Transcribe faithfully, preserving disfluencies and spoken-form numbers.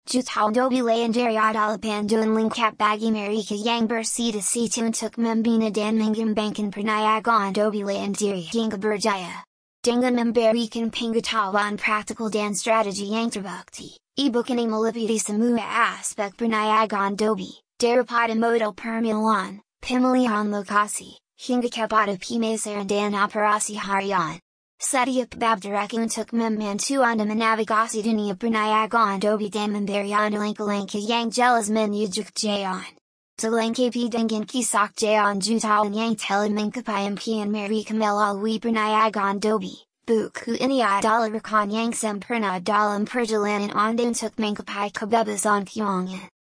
Jutao dobi layandari idala panduan lingkap bagi marika yang bersita si tun tuk membina dan mingam bankan perniagaan dobi layandari hingga berjaya. Dengan memberikan pengetahuan praktikal dan strategi yang terbukti, ebook ini meliputi semua aspek perniagaan dobi, daripada modal permulaan, pemilihan lokasi, hingga kepada pemasaran dan operasi harian. Setiap bab direct untuk membantu Anda menavigasi dunia perniagaan dobi dan memberi Anda langkah-langkah yang jelas menuju kejayaan. Dilengkapi dengan kisah jalan jutaan yang telah mengcapai impian mereka melalui perniagaan dobi. Buku ini adalah rekan yang sempurna dalam perjalanan Anda untuk mengcapai kebebasan keuangan.